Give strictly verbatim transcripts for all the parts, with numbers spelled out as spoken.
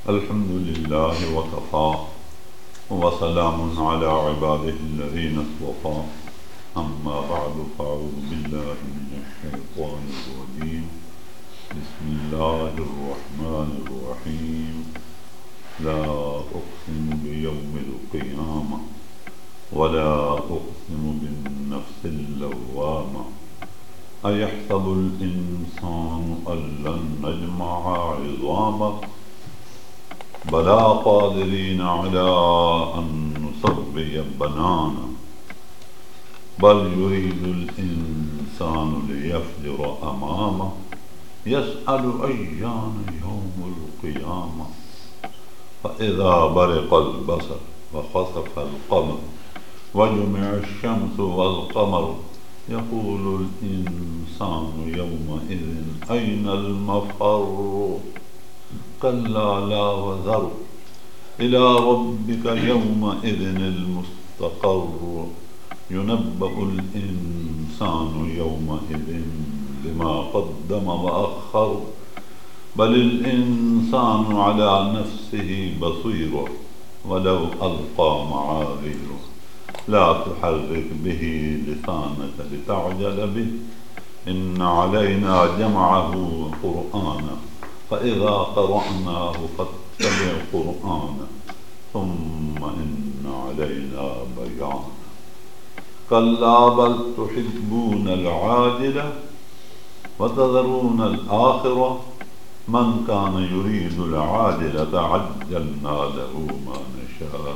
الحمد لله وكفى وسلام على عباده الذين اصطفى أما بعد فأعوذ بالله من الشيطان الرجيم بسم الله الرحمن الرحيم لا أقسم بيوم القيامة ولا أقسم بالنفس اللوامة أيحسب الإنسان أن لن نجمع عظامه بلى قادرين على أن نسوي بنانه بل يريد الإنسان ليفجر أمامه يسأل أيان يوم القيامة فإذا برق البصر وخسف القمر وجمع الشمس والقمر يقول الإنسان يومئذ أين المفر كلا لا وزر إلى ربك يومئذ المستقر ينبأ الإنسان يومئذ بما قدم وأخر بل الإنسان على نفسه بصير ولو ألقى معاذيره لا تحرك به لسانك لتعجل به إن علينا جمعه قرآنا فإذا قرأناه فاتبع قرآنه ثم إن علينا بيانه كلا بل تحبون العاجلة وتذرون الآخرة من كان يريد العاجلة عجلنا له ما نشاء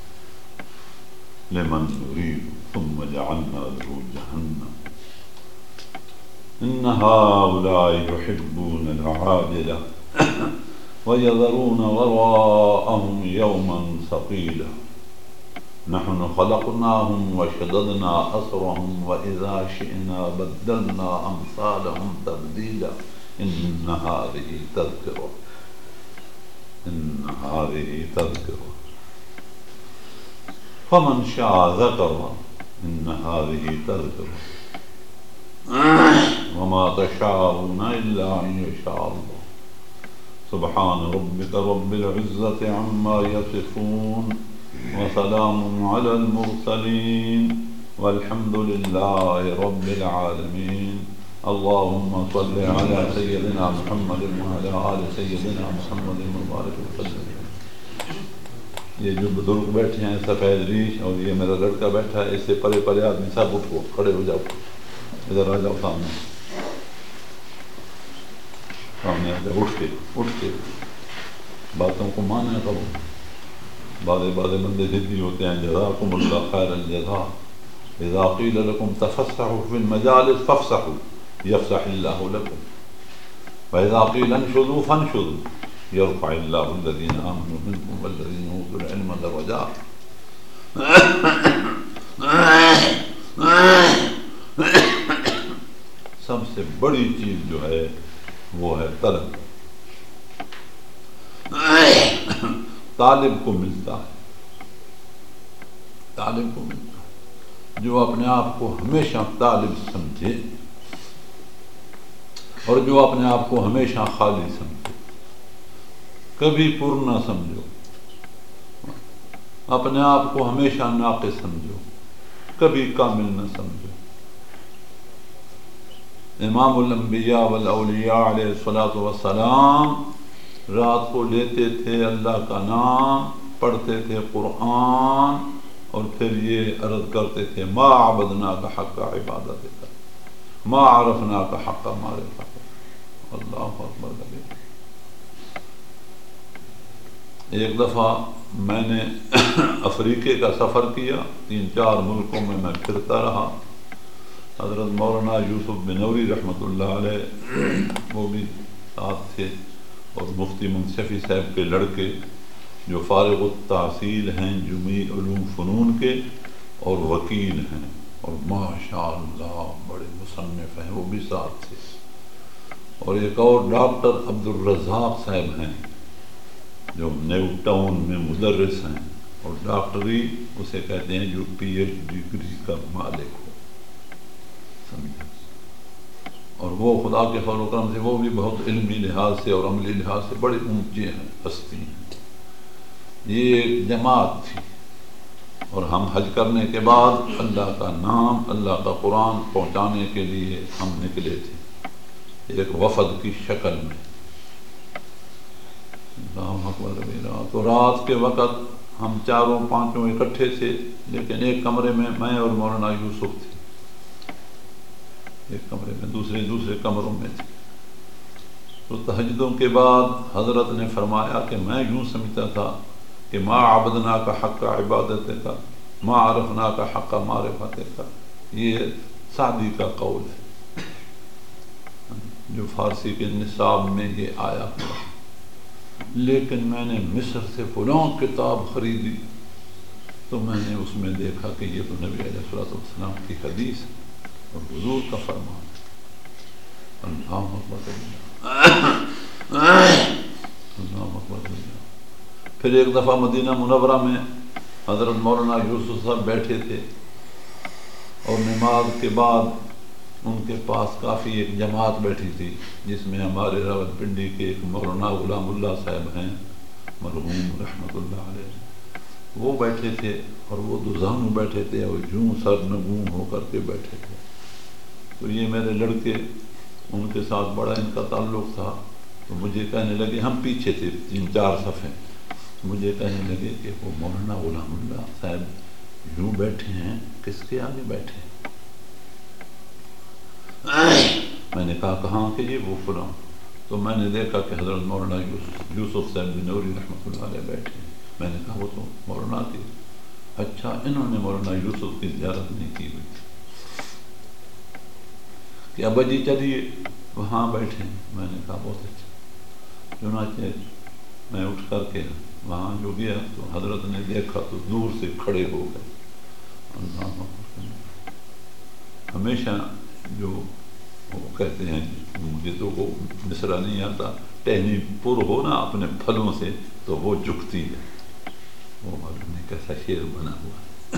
لمن نريد ثم جعلنا له جهنم إن هؤلاء يحبون العاجلة ويذرون وراءهم يوما ثقيلا نحن خلقناهم وشددنا أسرهم وإذا شئنا بدلنا أمثالهم تبديلا إن هذه تذكرة إن هذه تذكرة فمن شاء ذكر إن هذه تذكرة وما تشاءون إلا أن يشاء الله سبحان ربك رب العزة عما يصفون وسلام على المرسلين والحمد لله رب العالمين اللهم صل على سيدنا محمد وعلى آل سيدنا محمد مبارک وسلم. یہ جو بزرگ بیٹھے ہیں سفید ریش اور یہ میرا لڑکا بیٹھا ہے، اس سے پرے پرے آدمی سب اٹھو، کھڑے ہو جاؤ، ادھر آ جاؤ سامنے سامنے آ جاؤ، اٹھ کے اٹھ کے باتوں کو مانا کرو. بعض بعض بندے ضدی ہوتے ہیں. جزاکم اللہ خیر الجزاء اذا قیل لکم تفسحوا فی المجالس فافسحوا یفسح اللہ لکم واذا قیل انشزوا فانشزوا یرفع اللہ الذین آمنوا منکم والذین اوتوا العلم درجات. سب سے بڑی چیز جو ہے وہ ہے طلب. طالب کو ملتا ہے، طالب کو ملتا ہے جو اپنے آپ کو ہمیشہ طالب سمجھے اور جو اپنے آپ کو ہمیشہ خالی سمجھے. کبھی پر نہ سمجھو، اپنے آپ کو ہمیشہ ناقص سمجھو، کبھی کامل نہ سمجھو. امام الانبیاء والاولیاء علیہ الصلوۃ والسلام رات کو لیتے تھے اللہ کا نام، پڑھتے تھے قرآن اور پھر یہ عرض کرتے تھے ما عبدناک حق عبادتک ما عرفناک حق معرفتک. اللہ اکبر کبیر. ایک دفعہ میں نے افریقے کا سفر کیا، تین چار ملکوں میں میں پھرتا رہا. حضرت مولانا یوسف بنوری رحمۃ اللہ علیہ وہ بھی ساتھ تھے، اور مفتی منصفی صاحب کے لڑکے جو فارغ التحصیل ہیں جمعی علوم فنون کے اور وکیل ہیں اور ماشاء اللہ بڑے مصنف ہیں، وہ بھی ساتھ تھے. اور ایک اور ڈاکٹر عبد الرزاق صاحب ہیں جو نیو ٹاؤن میں مدرس ہیں اور ڈاکٹری اسے کہتے ہیں جو پی ایچ ڈگری کا مالک ہو. سمجھا. اور وہ خدا کے فضل و کرم سے وہ بھی بہت علمی لحاظ سے اور عملی لحاظ سے بڑی اونچی ہیں ہستی ہیں. یہ ایک جماعت تھی اور ہم حج کرنے کے بعد اللہ کا نام اللہ کا قرآن پہنچانے کے لیے ہم نکلے تھے ایک وفد کی شکل میں. اللہ اکبر. تو رات کے وقت ہم چاروں پانچوں اکٹھے تھے لیکن ایک کمرے میں میں اور مولانا یوسف تھے ایک کمرے میں دوسرے دوسرے کمروں میں تھے. تو تہجدوں کے بعد حضرت نے فرمایا کہ میں یوں سمجھتا تھا کہ ما عبدنا کا حق عبادت کا ما عرفنا کا حق معرفت کا. یہ سعدی کا قول ہے جو فارسی کے نصاب میں یہ آیا ہوا. لیکن میں نے مصر سے فلاں کتاب خریدی تو میں نے اس میں دیکھا کہ یہ تو نبی علیہ الصلوۃ والسلام کی حدیث اور حضور کا فرمان. اللہ اکبر اللہ اکبر. پھر ایک دفعہ مدینہ منورہ میں حضرت مولانا یوسف صاحب بیٹھے تھے اور نماز کے بعد ان کے پاس کافی ایک جماعت بیٹھی تھی جس میں ہمارے راولپنڈی کے ایک مولانا غلام اللہ صاحب ہیں مرحوم رحمۃ اللہ علیہ وہ بیٹھے تھے اور وہ دوزانو بیٹھے تھے اور جوں سر نگوں ہو کر کے بیٹھے تھے. تو یہ میرے لڑکے ان کے ساتھ بڑا ان کا تعلق تھا تو مجھے کہنے لگے ہم پیچھے تھے تین چار صفحے مجھے کہنے لگے کہ وہ مولانا غلام اللہ صاحب یوں بیٹھے ہیں کس کے آگے بیٹھے ہیں. میں نے کہا کہاں کہ یہ وہ فلاں. تو میں نے دیکھا کہ حضرت مولانا یوسف یوسف صاحب بنوری رحمۃ اللہ علیہ بیٹھے ہیں. میں نے کہا وہ تو مولانا کی. اچھا انہوں نے مولانا یوسف کی زیارت نہیں کی ہوئی تھی کہ ابا جی چلیے وہاں بیٹھے. میں نے کہا بہت اچھا. چنانچہ میں اٹھ کر کے وہاں جو گیا تو حضرت نے دیکھا تو دور سے کھڑے ہو گئے. اللہ ہمیشہ جو وہ کہتے ہیں مجھے تو وہ مصرع نہیں آتا ٹہنی پر ہو نا اپنے پھلوں سے تو وہ جھکتی ہے. وہ معلوم نہیں کیسا شعر بنا ہوا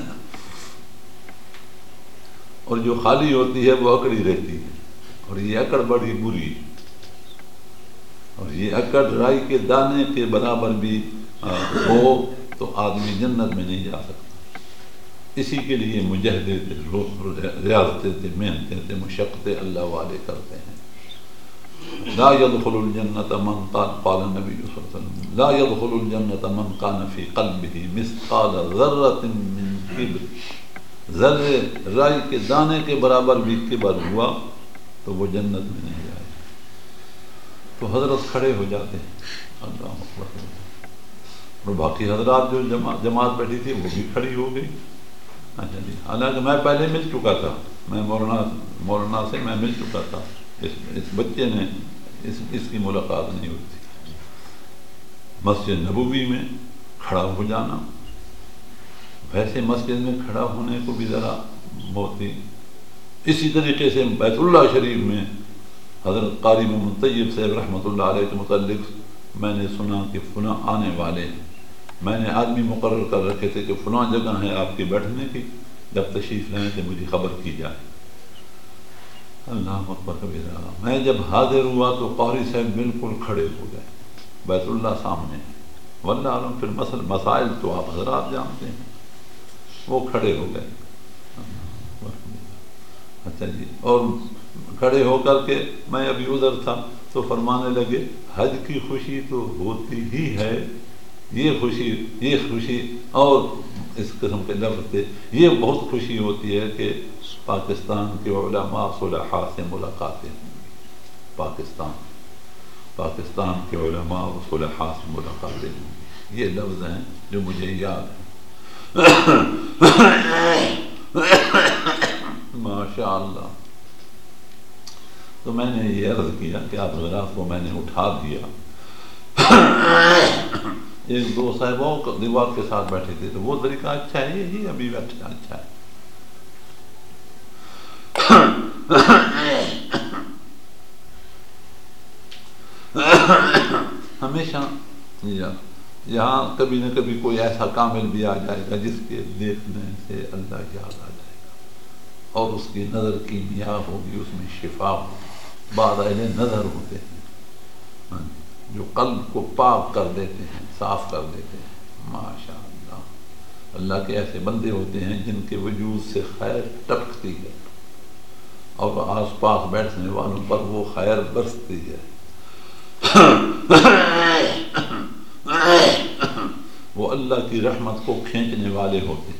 اور جو خالی ہوتی ہے وہ اکڑی رہتی ہے اور یہ اکڑ بڑی بری اور یہ اکڑ رائی کے دانے کے برابر بھی ہو تو آدمی جنت میں نہیں جا سکتا. اسی کے لیے مجاہدے تھے ریاضتیں تھے محنتیں تھے مشقتیں اللہ والے کرتے ہیں. لا يدخل الجنة من قال قال النبي صلی اللہ علیہ وسلم لا يدخل الجنة من كان في قلبه مثقال ذرة من کبر. ذرے رائی کے دانے کے برابر بھی کبر ہوا تو وہ جنت میں نہیں جائے. تو حضرت کھڑے ہو جاتے ہیں. اللہ اکبر. اور باقی حضرات جو جماعت جماعت بیٹھی تھی وہ بھی کھڑی ہو گئی. اچھا جی. حالانکہ میں پہلے مل چکا تھا میں مولانا مولانا سے میں مل چکا تھا. اس اس بچے نے اس اس کی ملاقات نہیں ہوئی تھی. مسجد نبوی میں کھڑا ہو جانا ویسے مسجد میں کھڑا ہونے کو بھی ذرا بہت ہی. اسی طریقے سے بیت اللہ شریف میں حضرت قاری محمد طیب صاحب رحمۃ اللہ علیہ کے متعلق میں نے سنا کہ فلاں آنے والے ہیں. میں نے آدمی مقرر کر رکھے تھے کہ فلاں جگہ ہے آپ کے بیٹھنے کی جب تشریف لائیں تو مجھے خبر کی جائے. اللہ اکبر کبیرہ. میں جب حاضر ہوا تو قاری صاحب بالکل کھڑے ہو گئے بیت اللہ سامنے. واللہ عالم پھر مسل مسائل تو آپ حضرات جانتے ہیں. وہ کھڑے ہو گئے. اچھا جی. اور کھڑے ہو کر کے میں ابھی ادھر تھا تو فرمانے لگے حج کی خوشی تو ہوتی ہی ہے. یہ خوشی یہ خوشی اور اس قسم کے لفظ تھے. یہ بہت خوشی ہوتی ہے کہ پاکستان کے علماء صلحاء سے ملاقاتیں ہوں گی. پاکستان پاکستان کے علماء و صلحاء سے ملاقاتیں ہوں گی. یہ لفظ ہیں جو مجھے یاد ہیں. ماشاء اللہ. تو میں نے یہ عرض کیا کہ آپ حضرات کو میں نے اٹھا دیا. ایک دو صاحبوں دیوار کے ساتھ بیٹھے تھے تو وہ طریقہ اچھا ہے. یہی ابھی بیٹھا اچھا ہے. ہمیشہ یہاں کبھی نہ کبھی کوئی ایسا کامل بھی آ جائے گا جس کے دیکھنے سے اللہ یاد آ جائے گا اور اس کی نظر کی میاہ ہوگی اس میں شفا ہوگی. بعد اہل نظر ہوتے ہیں جو قلب کو پاک کر دیتے ہیں، صاف کر دیتے ہیں. ماشاء اللہ، اللہ کے ایسے بندے ہوتے ہیں جن کے وجود سے خیر ٹپکتی ہے اور آس پاس بیٹھنے والوں پر وہ خیر برستی ہے. وہ اللہ کی رحمت کو کھینچنے والے ہوتے ہیں.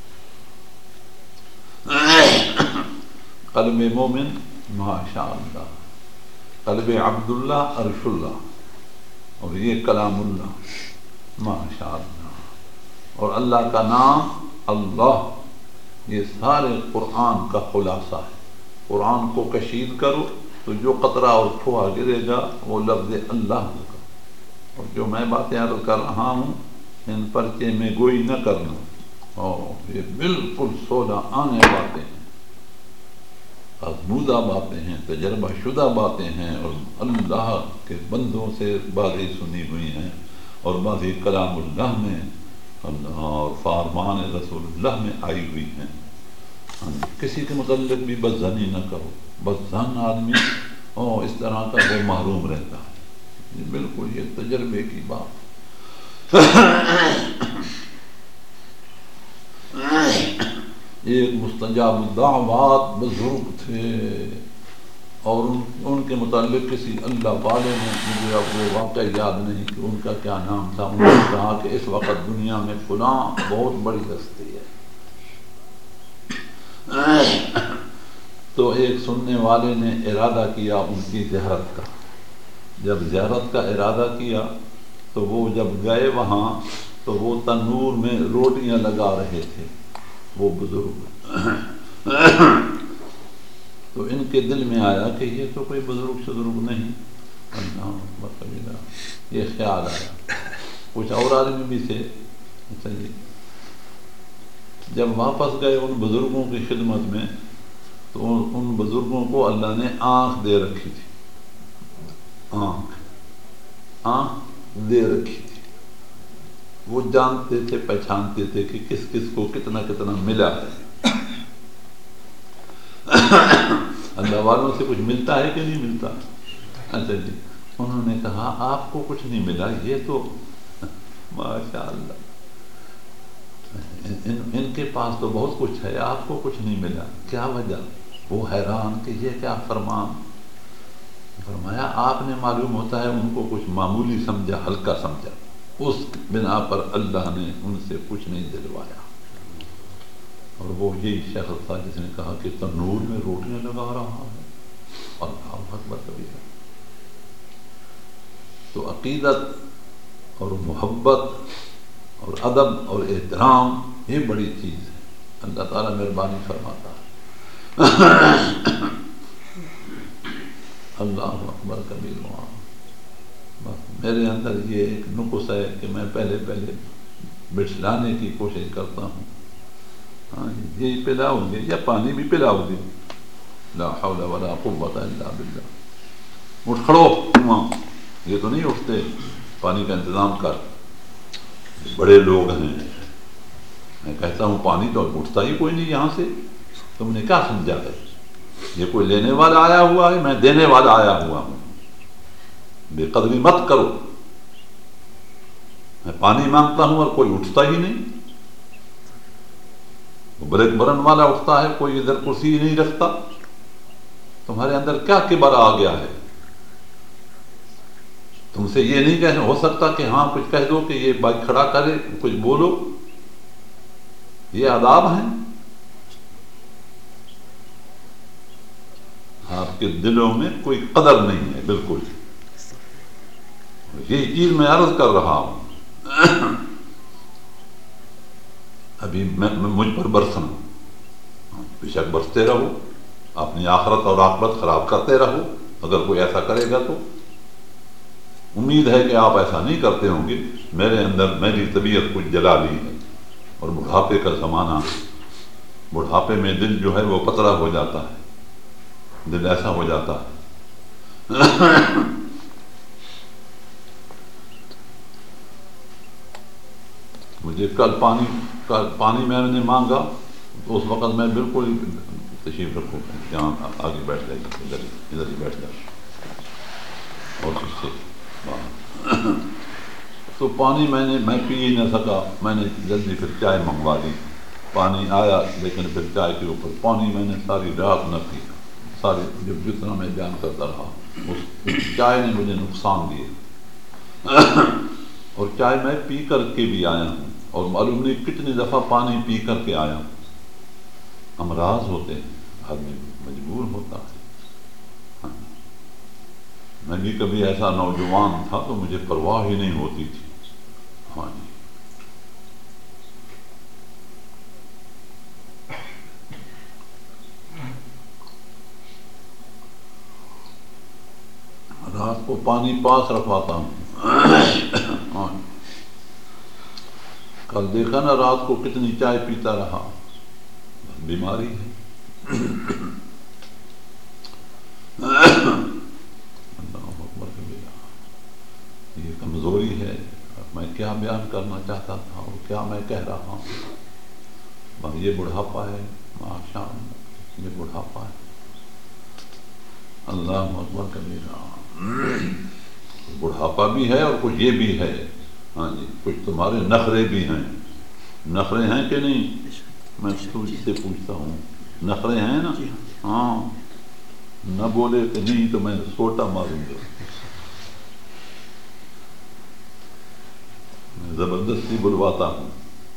قلب مومن ماشاء اللہ، قلب عبداللہ عرش اللہ، اور یہ کلام اللہ ماشاء اللہ، اور اللہ کا نام اللہ، یہ سارے قرآن کا خلاصہ ہے. قرآن کو کشید کرو تو جو قطرہ اور پھوہا گرے گا وہ لفظ اللہ ہوگا. اور جو میں باتیں عرض کر رہا ہوں ان پرچے میں گوئی نہ کرنا، اور یہ بالکل سولہ آنے باتیں ہیں، آزمودہ باتیں ہیں، تجربہ شدہ باتیں ہیں، اور اللہ کے بندوں سے باتیں سنی ہوئی ہیں، اور بعضی کلام اللہ میں اللہ اور فرمان رسول اللہ میں آئی ہوئی ہیں. کسی کے متعلق بھی بد ظنی نہ کرو، بد ظن آدمی او اس طرح کا وہ محروم رہتا ہے. یہ بالکل یہ تجربے کی بات. ایک مستجاب الدعوات بزرگ تھے، اور ان, ان کے متعلق کسی اللہ والے نے، مجھے اب وہ واقعہ یاد نہیں کہ ان کا کیا نام تھا، انہوں نے کہا کہ اس وقت دنیا میں فلاں بہت بڑی ہستی ہے. تو ایک سننے والے نے ارادہ کیا ان کی زیارت کا. جب زیارت کا ارادہ کیا تو وہ جب گئے وہاں تو وہ تنور میں روٹیاں لگا رہے تھے وہ بزرگ. تو ان کے دل میں آیا کہ یہ تو کوئی بزرگ شزرگ نہیں، یہ خیال آیا. کچھ اور آدمی بھی تھے. اچھا جی، جب واپس گئے ان بزرگوں کی خدمت میں تو ان بزرگوں کو اللہ نے آنکھ دے رکھی تھی. آنکھ آنکھ دے رکھی تھی. وہ جانتے تھے، پہچانتے تھے کہ کس کس کو کتنا کتنا ملا ہے. اللہ والوں سے کچھ ملتا ہے کہ نہیں ملتا؟ اچھا جی، انہوں نے کہا آپ کو کچھ نہیں ملا، یہ تو ماشاء اللہ ان, ان کے پاس تو بہت کچھ ہے، آپ کو کچھ نہیں ملا، کیا وجہ؟ وہ حیران کہ یہ کیا فرمان. فرمایا آپ نے معلوم ہوتا ہے ان کو کچھ معمولی سمجھا، ہلکا سمجھا، اس بنا پر اللہ نے ان سے کچھ نہیں دلوایا. اور وہ یہی شخص تھا جس نے کہا کہ تنور میں روٹیاں لگا رہا ہے. اللہ اکبر کبیرہ. تو عقیدت اور محبت اور ادب اور احترام یہ بڑی چیز ہے. اللہ تعالیٰ مہربانی فرماتا ہے. اللہ اکبر کبیرہ. بس میرے اندر یہ ایک نقص ہے کہ میں پہلے پہلے بٹھلانے کی کوشش کرتا ہوں. ہاں یہی پلاؤ گے یا پانی بھی پلاؤ گے. لا حول ولا قوت الا باللہ. اٹھ کھڑو وہاں، یہ تو نہیں اٹھتے، پانی کا انتظام کر. بڑے لوگ ہیں. میں کہتا ہوں پانی تو اٹھتا ہی کوئی نہیں یہاں سے. تم نے کیا سمجھا ہے؟ یہ کوئی لینے والا آیا ہوا ہے، میں دینے والا آیا ہوا ہوں. بے قدری مت کرو. میں پانی مانگتا ہوں اور کوئی اٹھتا ہی نہیں. بریک برن والا اٹھتا ہے، کوئی ادھر کرسی ہی نہیں رکھتا. تمہارے اندر کیا کبر آ گیا ہے؟ تم سے یہ نہیں کہنا ہو سکتا کہ ہاں کچھ کہہ دو کہ یہ بائک کھڑا کرے، کچھ بولو. یہ آداب ہیں. آپ کے دلوں میں کوئی قدر نہیں ہے بالکل. یہی چیز میں عرض کر رہا ہوں. ابھی میں مجھ پر برسنا، بے شک برستے رہو، اپنی آخرت اور عاقبت خراب کرتے رہو اگر کوئی ایسا کرے گا تو. امید ہے کہ آپ ایسا نہیں کرتے ہوں گے. میرے اندر میری طبیعت کچھ جلالی ہے، اور بڑھاپے کا زمانہ، بڑھاپے میں دل جو ہے وہ پتلا ہو جاتا ہے. دل ایسا ہو جاتا ہے. مجھے کل پانی کل پانی میں نے مانگا تو اس وقت میں بالکل تشریف رکھو یہاں آگے بیٹھ جائے گی، ادھر ادھر ہی بیٹھ جائے اور کچھ سے تو پانی میں نے میں پی ہی نہ سکا، میں نے جلدی پھر چائے منگوا دی، پانی آیا لیکن پھر چائے کے اوپر پانی میں نے ساری رات نہ پی، ساری جب جتنا میں بیان کرتا رہا اس چائے نے مجھے نقصان دیے اور چائے میں پی کر کے بھی آیا ہوں اور معلوم نہیں کتنی دفعہ پانی پی کر کے آیا ہوں۔ امراض ہوتے ہیں، آدمی مجبور ہوتا ہے۔ ہاں، میں بھی کبھی ایسا نوجوان تھا تو مجھے پرواہ ہی نہیں ہوتی تھی۔ ہاں جی، رات کو پانی پاس رکھواتا ہوں۔ ہاں، کل دیکھا نا رات کو کتنی چائے پیتا رہا، بیماری ہے۔ اللہ اکبر کبیرہ، یہ کمزوری ہے۔ میں کیا بیان کرنا چاہتا تھا اور کیا میں کہہ رہا ہوں۔ یہ بڑھاپا ہے، ماشاء اللہ، یہ بڑھاپا ہے۔ اللہ اکبر کبیرہ، بڑھاپا بھی ہے اور کچھ یہ بھی ہے۔ ہاں جی، کچھ تمہارے نخرے بھی ہیں۔ نخرے ہیں کہ نہیں؟ میں تجھ سے پوچھتا ہوں، نخرے ہیں نا؟ ہاں، نہ بولے کہ نہیں تو میں سوٹا ماروں گا، میں زبردستی بلواتا ہوں۔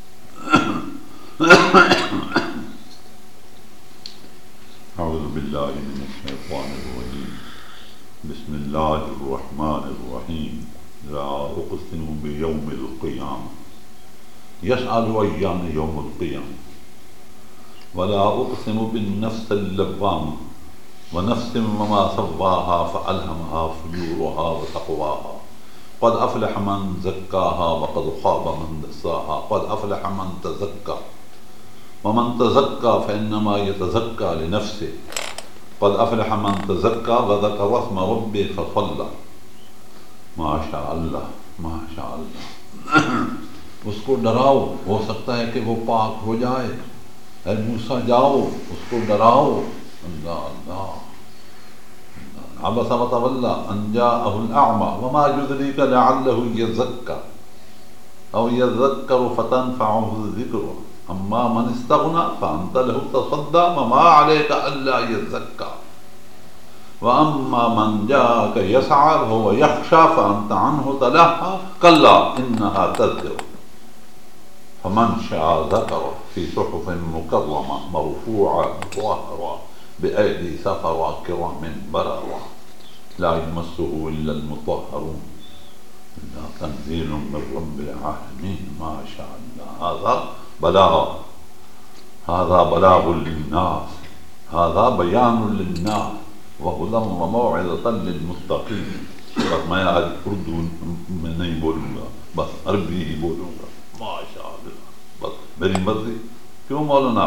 اعوذ باللہ من الشیطان الرجیم، بسم اللہ الرحمن الرحیم، لا اقسم بیوم القیامہ یسأل ایان یوم القیامہ ولا اقسم بالنفس اللوامہ ونفس وما سواها فألهمها فجورها وتقواها قد افلح من زکاها وقد خاب من دساها قد افلح من تزکا ومن تزکا فإنما يتزکا لنفسه قد افلح من تزکا وذکر اسم ربه فصلی۔ ماشاء اللہ، ماشاء اللہ، اس کو ڈراؤ، ہو سکتا ہے کہ وہ پاک ہو جائے۔ اے موسیٰ جاؤ اس کو ڈراؤ۔ اللہ اللہ، عبس وتولى ان جاءه الاعمى وما يدريك لعله يزكى او يذكر فتنفعه الذكرى اما من استغنى فانت له تصدى وما عليك الا يزكى واما من جاءك يسعى وهو يخشى فانت عنه تلهى كلا انها تذكرة فمن شاء ذكر في صحف مكرمة مرفوعة مطهرة بأيدي سفرة كرام بررة لا يمسه إلا المطهرون إلا تنزيل من رب العالمين۔ ما شاء الله، هذا بلاغ، هذا بلاغ للناس، هذا بيان للناس وهدى وموعظة للمتقين۔ بس میں آج اردو میں نہیں بولوں گا، بس عربی ہی بولوں گا۔ ما شاء اللہ، بس میری مرضی۔ کیوں مولانا؟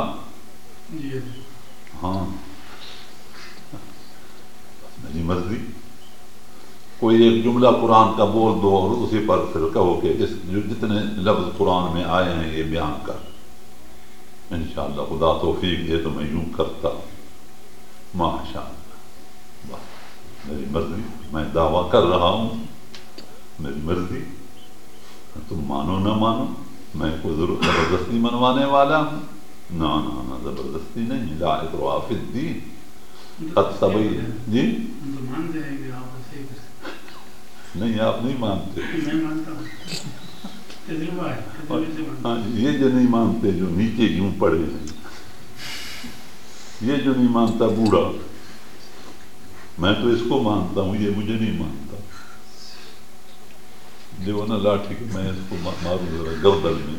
ہاں، میری مرضی۔ کوئی ایک جملہ قرآن کا بول دو اور اسی پر پھر کہو کہ جس جو جتنے لفظ قرآن میں آئے ہیں یہ بیان کر، انشاءاللہ خدا توفیق دے تو میں یوں کرتا ہوں۔ ماشاء اللہ، بس میری مرضی، میں دعویٰ کر رہا ہوں، میری مرضی، تم مانو نہ مانو، میں کوئی ضرور زبردستی منوانے والا ہوں؟ نہ نہ نہ، زبردستی نہیں، لا اکراہ فی الدین، قد تبین۔ جی نہیں، آپ نہیں مانتے۔ ہاں، یہ جو نہیں مانتے، جو نیچے یوں پڑے ہیں، یہ جو نہیں مانتا بوڑھا، میں تو اس کو مانتا ہوں، یہ مجھے نہیں مانتا۔ جو نا لاٹھی کہ میں اس کو ماروں ذرا گردن میں۔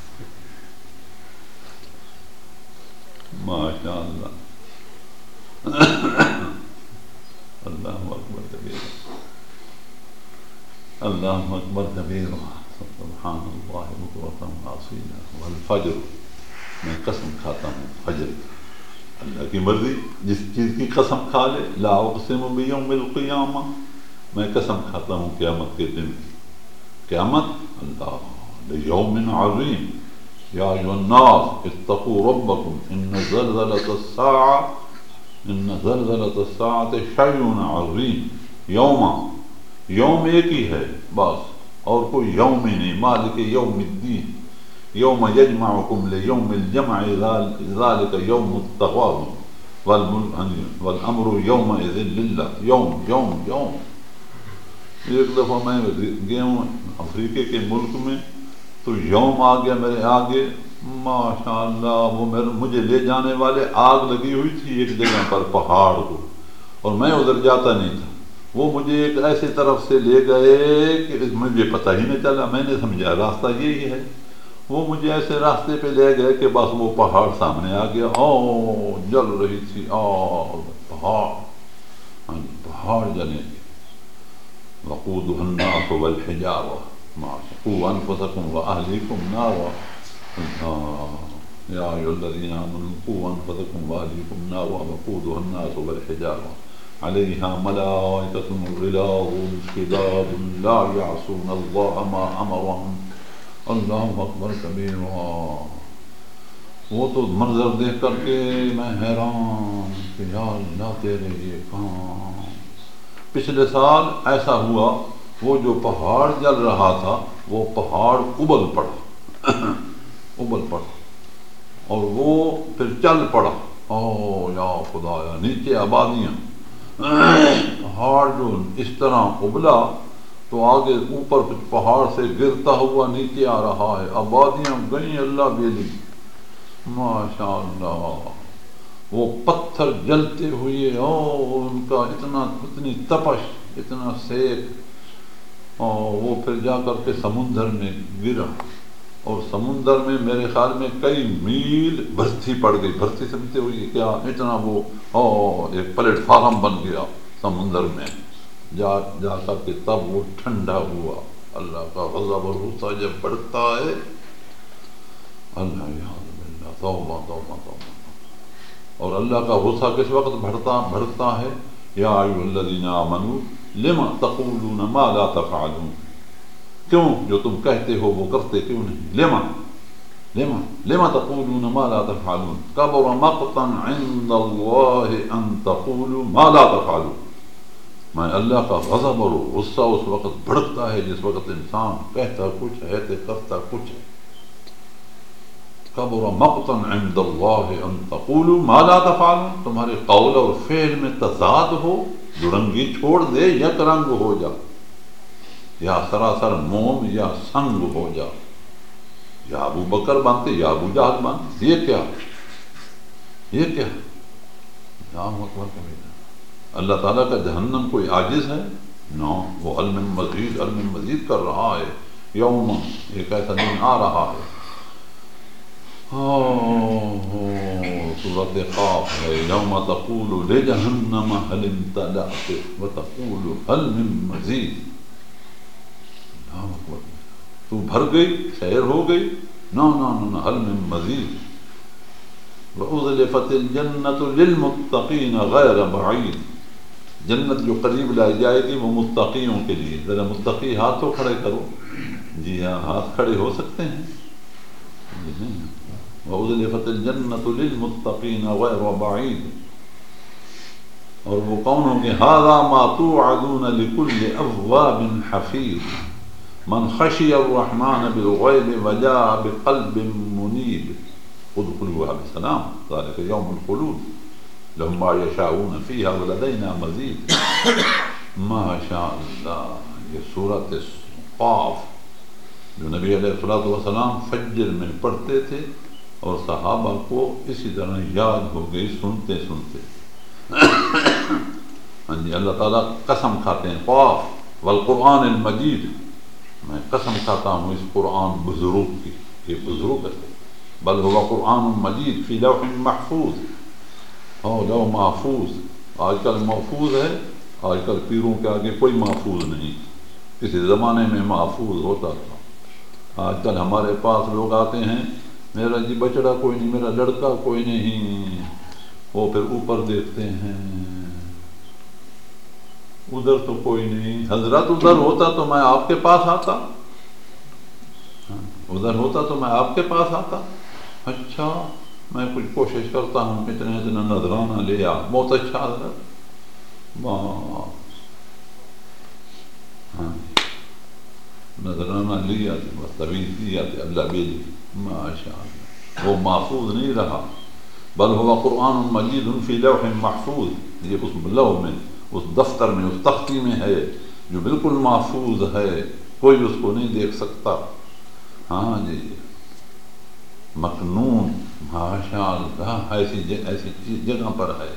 ماشاء اللہ، اللہ اکبر کبیرہ، اللہ اکبر کبیرہ، سبحان اللہ بکرۃ وأصیلا، والفجر، میں قسم کھاتا ہوں فجر، اللہ کی مرضی جس چیز کی قسم کھا لے۔ لا اقسم بیوم القیامہ، میں قسم کھاتا ہوں قیامت کے دن کی۔ قیامت، اللہ، لیوم عظیم، یا ایھا الناس اتقوا ربکم ان زلزلۃ الساعۃ ان زلزلۃ الساعۃ شیء عظیم، یوم یوم ایک ہی ہے بس، اور کوئی یوم ہی نہیں، مالک یوم الدین، یوم یجمعکم لیوم الجمع ذالک یوم التغابن والامر یومئذ للہ، یوم یوم یوم۔ ایک دفعہ میں گیا ہوں افریقے کے ملک میں، تو یوم آ گیا میرے آگے، ماشاء اللہ، وہ میرے مجھے لے جانے والے آگ لگی ہوئی تھی ایک جگہ پر پہاڑ کو، اور میں ادھر جاتا نہیں تھا، وہ مجھے ایک ایسی طرف سے لے گئے کہ مجھے پتہ ہی نہیں چلا، میں نے سمجھا راستہ یہی ہے، وہ مجھے ایسے راستے پہ لے گئے کہ بس وہ پہاڑ سامنے آ گیا، او جل رہی تھی آگ، پہاڑ پہاڑ جلے، وقودها الناس والحجارة قوا أنفسكم وأهليكم نارا يا أيها الذين آمنوا قوا أنفسكم وأهليكم نارا وقودها الناس والحجارة عليها ملائكة غلاظ شداد لا يعصون الله ما أمرهم الله أكبر كبيرا۔ وہ تو منظر دیکھ کر کے میں حیران کہ یا اللہ تیرے یہ کام۔ پچھلے سال ایسا ہوا، وہ جو پہاڑ جل رہا تھا وہ پہاڑ ابل پڑا ابل پڑا اور وہ پھر چل پڑا، او یا خدایا، نیچے آبادیاں، پہاڑ جو اس طرح ابلا تو آگے اوپر پہاڑ سے گرتا ہوا نیچے آ رہا ہے، آبادیاں گئیں اللہ بیلی، ماشاء اللہ، وہ پتھر جلتے ہوئے، اور ان کا اتنا اتنی تپش، اتنا سیک، اور وہ پھر جا کر کے سمندر میں گرا، اور سمندر میں میرے خیال میں کئی میل بھرتی پڑ گئی، بھرتی سمجھتے ہوئی کیا، اتنا وہ اور ایک پلیٹ فارم بن گیا سمندر میں، جا جا کر کے تب وہ ٹھنڈا ہوا۔ اللہ کا غضب اور غصہ جب بڑھتا ہے، اللہ یاد باللہ، توبہ توبہ توبہ۔ اور اللہ کا غصہ کس وقت بڑھتا بڑھتا ہے؟ یا ایھا الذین آمنوا لم تقولون ما لا تفعلون، کیوں جو تم کہتے ہو وہ کرتے کیوں نہیں؟ لما لما لما تقولون ما لا تفعلون کبر مقتا عند اللہ ان تقولوا ما لا تفعلون۔ میں اللہ کا غضب اور غصہ اس وقت بڑھتا ہے جس وقت انسان کہتا کچھ ہے تو کرتا کچھ ہے۔ کبر مقتا عند اللہ ان تقولوا ما لا تفعلون، تمہارے قول اور فعل میں تضاد ہو، درنگی چھوڑ دے، یک رنگ ہو جا، یا سراسر موم یا سنگ ہو جا، یا ابو بکر بنتے یا ابو جہل بنتے، یہ کیا یہ کیا نام اکبر کبیرہ۔ اللہ تعالیٰ کا جہنم کوئی عاجز ہے؟ نو، وہ علم مزید علم مزید کر رہا ہے۔ یوم، ایک ایسا دن آ رہا ہے، سورۃ قاف ہے، یوم تقول لجہنم هل امتلأت وتقول هل من مزید۔ تو بھر گئی، سیر ہو گئی، نہ نہ نہ، هل من مزید۔ وأزلفت الجنة للمتقین غیر بعید، جنت جو قریب لائی جائے گی وہ متقیوں کے لیے۔ ذرا متقی ہاتھ تو کھڑے کرو، جی ہاں ہاتھ کھڑے ہو سکتے ہیں، جی نہیں۔ وَأُزْلِفَتِ الْجَنَّةُ لِلْمُتَّقِينَ غَيْرَ بَعِيدٍ، اور وہ کون ہوں گے؟ هَذَا مَا تُوعَدُونَ لِكُلِّ أَوَّابٍ حَفِيظٍ مَنْ خَشِيَ الرَّحْمَنَ بِالْغَيْبِ وَجَاءَ بِقَلْبٍ مُنِيبٍ ادْخُلُوهَا بِسَلَامٍ ذَلِكَ يَوْمُ الْخُلُودِ لَهُم مَّا يَشَاءُونَ فِيهَا وَلَدَيْنَا مَزِيدٌ۔ ما شاء اللہ، یہ سورۃ قاف جو نبی علیہ الصلوۃ والسلام فجر میں پڑھتے تھے اور صحابہ کو اسی طرح یاد ہو گئی سنتے سنتے۔ ہاں جی، اللہ تعالیٰ قسم کھاتے ہیں، قاف والقرآن المجید، میں قسم کھاتا ہوں اس قرآن بزرگ کی، یہ بزرگ ہے، بل ہوا قرآن مجید فی لوح محفوظ، او لوح محفوظ۔ آج کل محفوظ ہے، آج کل پیروں کے آگے کوئی محفوظ نہیں، کسی زمانے میں محفوظ ہوتا تھا۔ آج کل ہمارے پاس لوگ آتے ہیں، میرا جی بچڑا کوئی نہیں، میرا لڑکا کوئی نہیں، وہ پھر اوپر دیکھتے ہیں، ادھر تو کوئی نہیں، حضرت ادھر ہوتا تو میں آپ کے پاس آتا، ادھر ہوتا تو میں آپ کے پاس آتا۔ اچھا، میں کچھ کوشش کرتا ہوں اتنے اتنا نذرانہ لیا، بہت اچھا حضرت، بس ہاں نذرانہ لیا بس طویل دیا تو اللہ بھیجی، ماشاء اللہ وہ محفوظ نہیں رہا، بل ہوا قرآن مجید فی لوح محفوظ، یہ اس لوح میں، اس دفتر میں، اس تختی میں ہے جو بالکل محفوظ ہے، کوئی اس کو نہیں دیکھ سکتا، ہاں جی مکنون، ماشاء اللہ ایسی ایسی جگہ پر ہے۔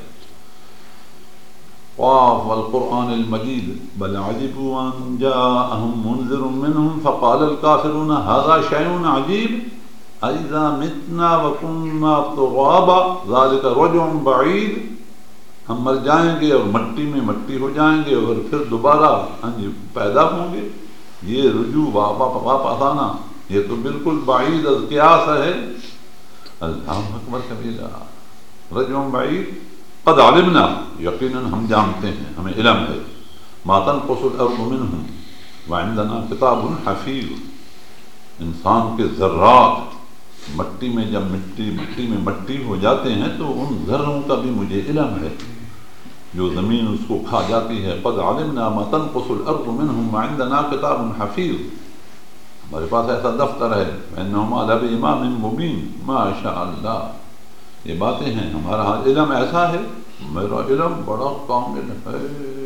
قاف والقرآن المجید بل عجبوا ان جاءهم منذر منهم فقال الكافرون هذا شيء عجيب اذا متنا وكنا ترابا ذلك رجع بعيد، ہم مر جائیں گے اور مٹی میں مٹی ہو جائیں گے اور پھر دوبارہ پیدا ہوں گے، یہ رجوع واپس آنا یہ تو بالکل بعید از قیاس ہے۔ اللہ اکبر کبیرہ، رجع بعید، قد علمنا، یقیناً ہم جانتے ہیں، ہمیں علم ہے، ما تنقص الارض منهم وعندنا کتاب حفیظ، انسان کے ذرات مٹی میں جب مٹی مٹی میں مٹی ہو جاتے ہیں تو ان ذروں کا بھی مجھے علم ہے جو زمین اس کو کھا جاتی ہے۔ قد علمنا ما تنقص الارض منهم وعندنا کتاب حفیظ، ہمارے پاس ایسا دفتر ہے، انہم علی بامام مبین، ماشاء اللہ یہ باتیں ہیں، ہمارا علم ایسا ہے، میرا علم بڑا کامل ہے،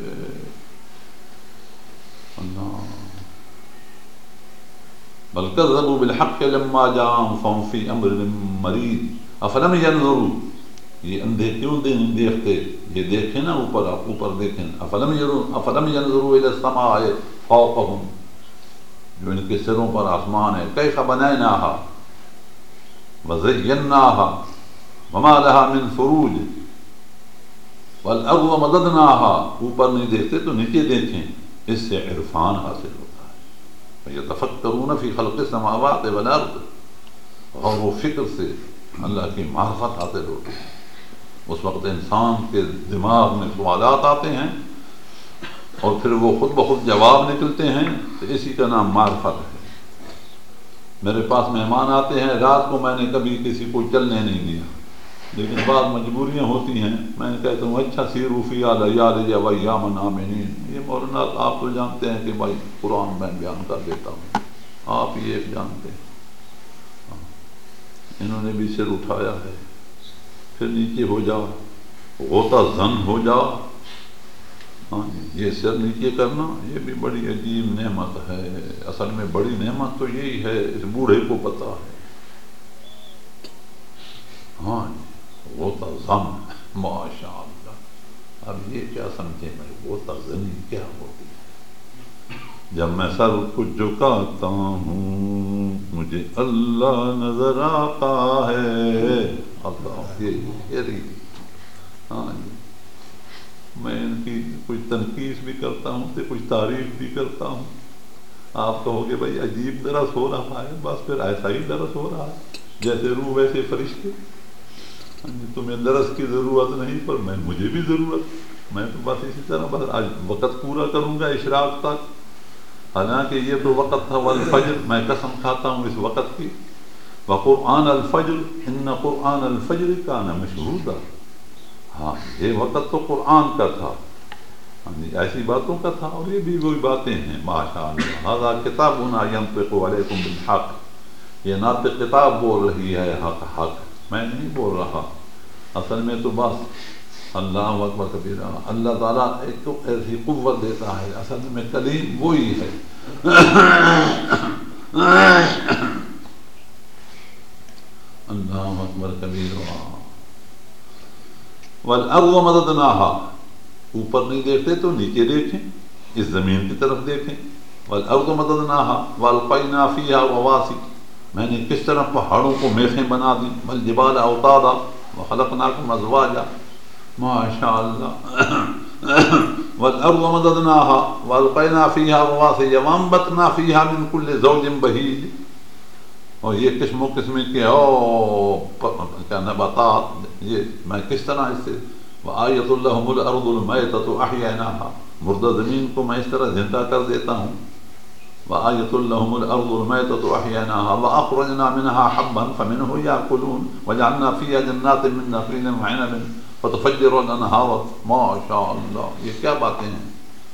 اللہ بل کذبوا بالحق لما جاءهم فهم في امر مرید افلم ينظروا، یہ اندھے کیوں نہیں دیکھتے، یہ دیکھیں نا اوپر، آپ اوپر دیکھیں، افلم ينظروا افلم ينظروا الى السماء فوقهم، جو ان کے سروں پر آسمان ہے، کیف بنیناها وزیناها وما لها من فروج والارض مددناها، اوپر نہیں دیکھتے تو نیچے دیکھیں، اس سے عرفان حاصل ہوتا ہے، یتفکرون فی خلق السماوات والارض، اور وہ فکر سے اللہ کی معرفت حاصل ہوتی ہے، اس وقت انسان کے دماغ میں سوالات آتے ہیں اور پھر وہ خود بخود جواب نکلتے ہیں، تو اسی کا نام معرفت ہے۔ میرے پاس مہمان آتے ہیں، رات کو میں نے کبھی کسی کو چلنے نہیں دیا، لیکن بعض مجبوریاں ہوتی ہیں، میں کہتا ہوں اچھا سیروا فی لیالیا وایاما آمنین، یہ مولانا آپ تو جانتے ہیں کہ بھائی قرآن میں بیان کر دیتا ہوں، آپ یہ ایک جانتے ہیں، انہوں نے بھی سر اٹھایا ہے، پھر نیچے ہو جا، غوطہ زن ہو جا، ہاں یہ سر نیچے کرنا یہ بھی بڑی عجیب نعمت ہے، اصل میں بڑی نعمت تو یہی ہے، اس بوڑھے کو پتہ ہے، ہاں غوطہ زن، ماشاء اللہ، اب یہ کیا سمجھے میں غوطہ زنی کیا ہوتی ہے؟ جب میں سر کو جھکاتا ہوں مجھے اللہ نظر آتا ہے، اللہ یہ ہاں جی، میں ان کی کچھ تنقیص بھی کرتا ہوں تو کچھ تعریف بھی کرتا ہوں، آپ کہو گے بھائی عجیب درس ہو رہا ہے، بس پھر ایسا ہی درس ہو رہا ہے، جیسے روح ویسے فرشتے، تمہیں درس کی ضرورت نہیں پر میں مجھے بھی ضرورت، میں تو بس اسی طرح بس آج وقت پورا کروں گا اشراق تک، حالانکہ یہ تو وقت تھا، والفجر میں قسم کھاتا ہوں اس وقت کی، وقرآن الفجر ان قرآن الفجر کان مشہودا، ہاں یہ وقت تو قرآن کا تھا، ایسی باتوں کا تھا، اور یہ بھی وہی باتیں ہیں، ماشاء اللہ، ھذا کتابنا ینطق علیکم بالحق، یہ ناطق کتاب بول رہی ہے حق حق، میں نہیں بول رہا، اصل میں تو بس اللہ اکبر کبیرہ، اللہ تعالیٰ ایک تو ایسی قوت دیتا ہے، اصل میں کلیم وہی ہے، اللہ اکبر کبیرہ، والارض مددناها، اوپر نہیں دیکھتے تو نیچے دیکھیں، اس زمین کی طرف دیکھیں، والارض مددناها والقینا فیہا رواسی، میں نے کس طرح پہاڑوں کو میخیں بنا دی، والجبال اوتادا وخلقناکم ازواجا، ماشاء اللہ، والارض مددناها والقینا فیہا رواسی وانبتنا فیہا من کل زوج بہیج، اور یہ قسم و قسم کے کیا نباتات، یہ میں کس طرح اس سے، وآیۃ لہم الارض المیتۃ احییناها، مردہ زمین کو میں اس طرح زندہ کر دیتا ہوں، وآية لهم الأرض الميتة أحييناها وأخرجنا منها حبا فمنه يأكلون وجعلنا فيها جنات من نخيل وعنب فتفجر الأنهار. ما شاء اللہ، یہ کیا باتیں ہیں!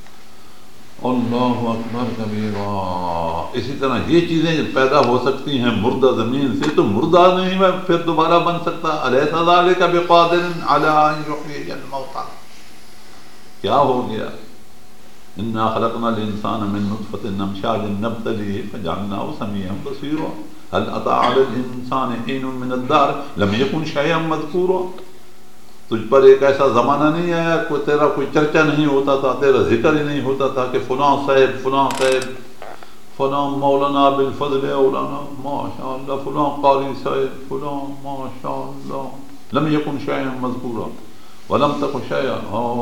اللہ اکبر کبیرہ. اسی طرح یہ چیزیں پیدا ہو سکتی ہیں مردہ زمین سے، تو مردہ نہیں ہے پھر دوبارہ بن سکتا. أَلَيْسَ ذَلِكَ بِقَادِرٍ عَلَىٰ أَن يُحْيِيَ الْمَوْتَىٰ. کیا ہو گیا؟ إِنَّا خَلَقْنَا الْإِنسَانَ مِن نُطْفَةٍ أَمْشَاجٍ نَبْتَلِيهِ فَجَعَلْنَاهُ سَمِيعًا بَصِيرًا. هَلْ أَتَىٰ عَلَى الْإِنسَانِ حِينٌ مِّنَ الدَّهْرِ لَمْ يَكُن شَيْئًا مَّذْكُورًا. تجھ پر ایک ایسا زمانہ نہیں آیا کوئی تیرا کوئی چرچا نہیں ہوتا تھا، تیرا ذکر ہی نہیں ہوتا تھا کہ فلاں صاحب فلاں صاحب فلاں مولانا بالفضل اولانا ماشاء اللہ، فلاں قاری صاحب فلاں ماشاء اللہ. لم یکن شیئا مذکورا ولم تکن شیئا.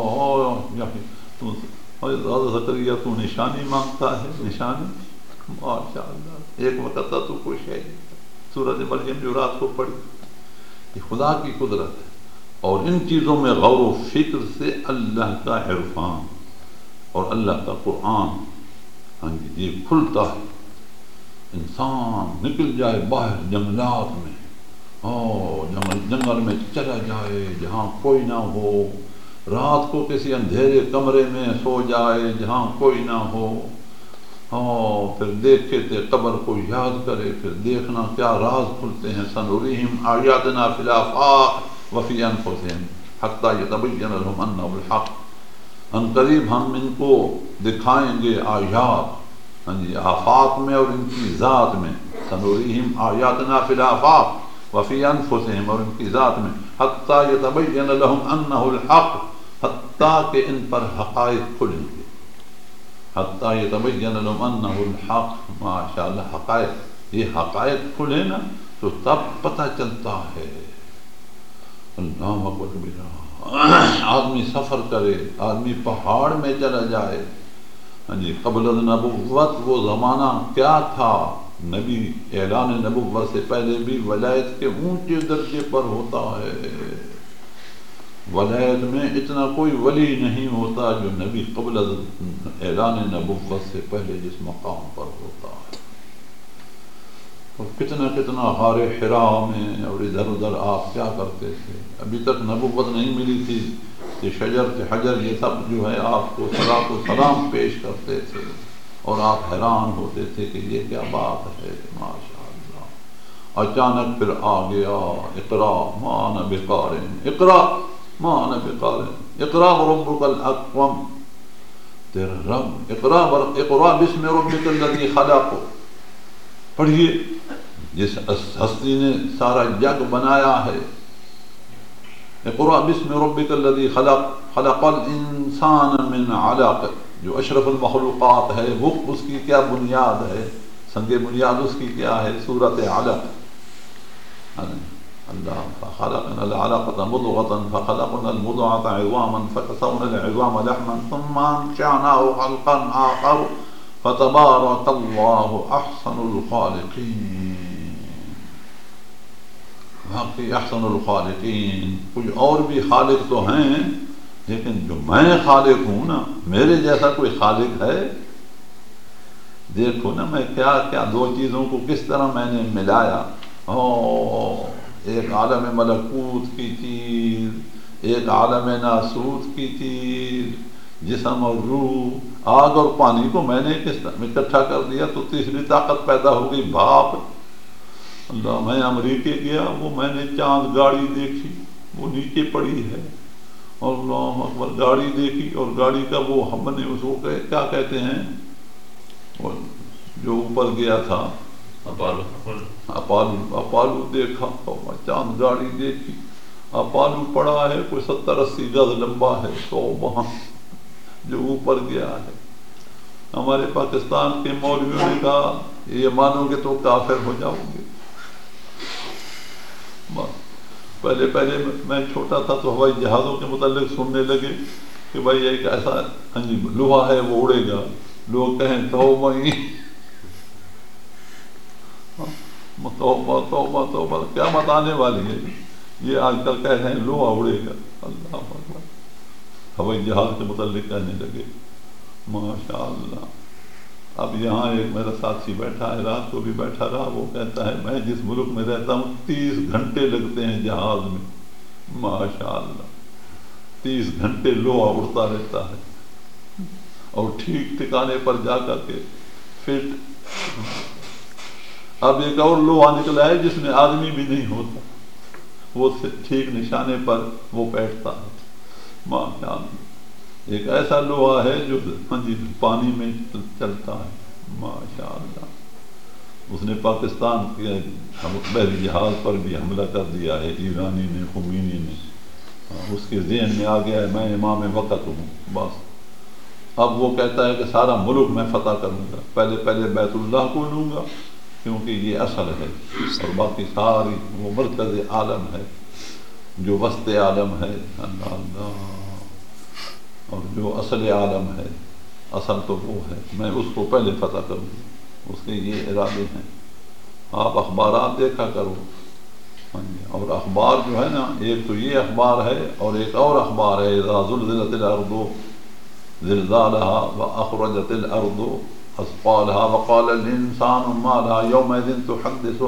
حضرت زکریا تو نشانی مانگتا ہے، نشانی ماشاء اللہ. ایک وقت تھا تو کوئی شے نہیں. سورۃ مریم جو رات کو پڑھی، یہ خدا کی قدرت ہے. اور ان چیزوں میں غور و فکر سے اللہ کا عرفان اور اللہ کا قرآن ہاں جی یہ کھلتا ہے. انسان نکل جائے باہر جنگلات میں، او جنگل جنگل میں چلا جائے جہاں کوئی نہ ہو، رات کو کسی اندھیرے کمرے میں سو جائے جہاں کوئی نہ ہو، او پھر دیکھے تے قبر کو یاد کرے، پھر دیکھنا کیا راز کھلتے ہیں. سنریہم آیاتنا فی الآفاق وفی انفسہم حتی یتبین لہم انہ الحق. ان قریب ہم ان کو دکھائیں گے آیات ہاں جی آفاق میں اور ان کی ذات میں. سنریہم آیاتنا فی الآفاق وفی انفسہم، اور ان کی ذات میں. حتی یتبین لہم انہ الحق، حتیٰ کہ ان پر حقائق کھلیں گے. حتی یتبین لہم انہ الحق. ماشاء اللہ حقائق، یہ حقائق کھلے نا تو تب پتہ چلتا ہے. اللہ اکبر کبیرہ. آدمی سفر کرے، آدمی پہاڑ میں چلا جائے ہاں جی. قبل النبوت وہ زمانہ کیا تھا؟ نبی اعلان نبوت سے پہلے بھی ولایت کے اونچے درجے پر ہوتا ہے. ولایت میں اتنا کوئی ولی نہیں ہوتا جو نبی قبل اعلان نبوت سے پہلے جس مقام پر ہوتا ہے. اور کتنا کتنا غار حراء میں اور ادھر ادھر آپ کیا کرتے تھے. ابھی تک نبوت نہیں ملی تھی کہ شجر سے حجر یہ سب جو ہے آپ کو صلاۃ و سلام پیش کرتے تھے اور آپ حیران ہوتے تھے کہ یہ کیا بات ہے. ماشاء اللہ اچانک پھر آ گیا اقرا ما انا بقارئ، اقرا ما انا بقارئ، اقرا وربک الاکرم. تیرا رب اقرا اقرا بسم ربک الذی خلق. پڑھیے جس ہستی نے سارا جگ بنایا ہے. اقرأ بسم ربک الذی خلق، خلق الانسان من علق. جو اشرف المخلوقات ہے وہ اس کی کیا بنیاد ہے، سنگ بنیاد اس کی کیا ہے؟ سورۃ علق. اللہ فخلقنا العلقة مضغة فخلقنا المضغة عظاما فكسونا العظام لحما ثم انشأناه خلقا آخر فتبارك الله احسن الخالقین. باقی احسن الخالقین. کچھ اور بھی خالق تو ہیں لیکن جو میں خالق ہوں نا، میرے جیسا کوئی خالق ہے؟ دیکھو نا میں کیا کیا دو چیزوں کو کس طرح میں نے ملایا. او ایک عالم ملکوت کی چیز، ایک عالم ناسوت کی چیز، جسم اور روح، آگ اور پانی کو میں نے کس طرح اکٹھا کر دیا تو تیسری طاقت پیدا ہو گئی بھاپ. اللہ میں امریکہ گیا، وہ میں نے چاند گاڑی دیکھی وہ نیچے پڑی ہے. اللہ اکبر. گاڑی دیکھی اور گاڑی کا وہ ہم نے اس کو کیا کہتے ہیں وہ جو اوپر گیا تھا اپالو اپالو اپالو دیکھا اور چاند گاڑی دیکھی. اپالو پڑا ہے کوئی ستر اسی گز لمبا ہے تو وہاں جو اوپر گیا ہے. ہمارے پاکستان کے مولویوں نے کہا یہ مانو گے تو کافر ہو جاؤ گے. پہلے پہلے میں چھوٹا تھا تو ہوائی جہازوں کے متعلق سننے لگے کہ بھائی ایک ایسا لوہا ہے وہ اڑے گا. لوگ کہیں توبہ توبہ توبہ توبہ قیامت آنے والی ہے. یہ آج کل کہہ رہے ہیں لوہا اڑے گا. اللہ اکبر. ہوائی جہاز کے متعلق کہنے لگے. ماشاء اللہ اب یہاں ایک میرا ساتھی بیٹھا ہے، رات کو بھی بیٹھا رہا، وہ کہتا ہے میں جس ملک میں رہتا ہوں تیس گھنٹے لگتے ہیں جہاز میں، ماشاء اللہ تیس گھنٹے لوہا اڑتا رہتا ہے اور ٹھیک ٹھکانے پر جا کر کے فٹ۔ اب ایک اور لوہا نکلا ہے جس میں آدمی بھی نہیں ہوتا، وہ ٹھیک نشانے پر وہ بیٹھتا ہے، ماشاء اللہ۔ ایک ایسا لوہا ہے جو پانی میں چلتا ہے، ماشاء اللہ۔ اس نے پاکستان کے بحری جہاز پر بھی حملہ کر دیا ہے ایرانی نے، خمینی نے۔ اس کے ذہن میں آ گیا ہے میں امام وقت ہوں بس، اب وہ کہتا ہے کہ سارا ملک میں فتح کروں گا، پہلے پہلے بیت اللہ کو لوں گا کیونکہ یہ اصل ہے، اور باقی ساری وہ مرکز عالم ہے جو وسط عالم ہے، اللہ اللہ، اور جو اصل عالم ہے، اصل تو وہ ہے، میں اس کو پہلے فتح کروں گا، اس کے یہ ارادے ہیں۔ آپ اخبارات دیکھا کرو، اور اخبار جو ہے نا، ایک تو یہ اخبار ہے اور ایک اور اخبار ہے اذا زلزلت الارض زلزالها واخرجت الارض اثقالها وقال الانسان ما لها يومئذ تحدث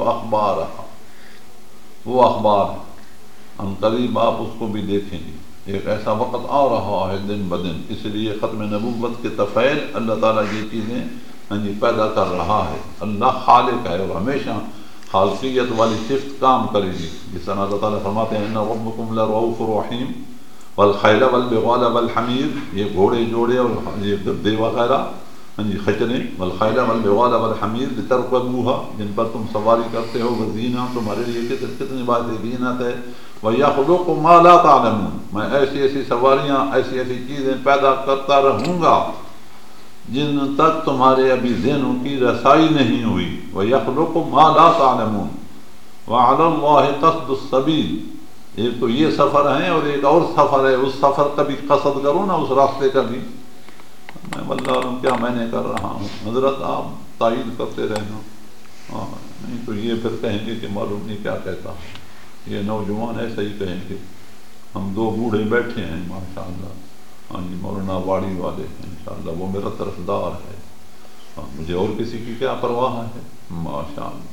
اخبارها، وہ اخبار ہے، ان قریب آپ اس کو بھی دیکھیں گے۔ ایک ایسا وقت آ رہا ہے دن بدن، اس لیے ختم نبوت کے تفعیل اللہ تعالیٰ یہ چیزیں پیدا کر رہا ہے۔ اللہ خالق ہے اور ہمیشہ خالقیت والی صفت کام کرے گی، جس طرح اللہ تعالیٰ فرماتے ہیں ان ربکم لرؤوف رحیم والخیل والبغال والحمیر، یہ گھوڑے جوڑے اور یہ گدے وغیرہ خچریں، والخیل والبغال والحمیر لترکبوها، جن پر تم سواری کرتے ہو، وزینہ، تمہارے لیے کتنی باتیں زینت ہے، وَيَخْلُقُ مَا لَا تَعْلَمُونَ، میں ایسی ایسی سواریاں، ایسی ایسی چیزیں پیدا کرتا رہوں گا جن تک تمہارے ابھی ذہنوں کی رسائی نہیں ہوئی۔ وَيَخْلُقُ مَا لَا تَعْلَمُونَ وَعَلَى اللَّهِ قَصْدُ السَّبِيلِ، ایک تو یہ سفر ہے اور ایک اور سفر ہے، اس سفر کا بھی قصد کرو نا، اس راستے کا بھی۔ میں واللہ عالم کیا میں نے کر رہا ہوں، حضرت آپ تائید کرتے رہنا، ہاں نہیں تو یہ پھر کہیں گے کہ معلوم نہیں کیا کہتا، یہ نوجوان ایسا ہی کہیں گے۔ ہم دو بوڑھے بیٹھے ہیں ماشاء اللہ، ہاں جی مولانا واڑی والے ہیں انشاءاللہ، وہ میرا طرفدار ہے، ہاں مجھے اور کسی کی کیا پرواہ ہے، ماشاء اللہ۔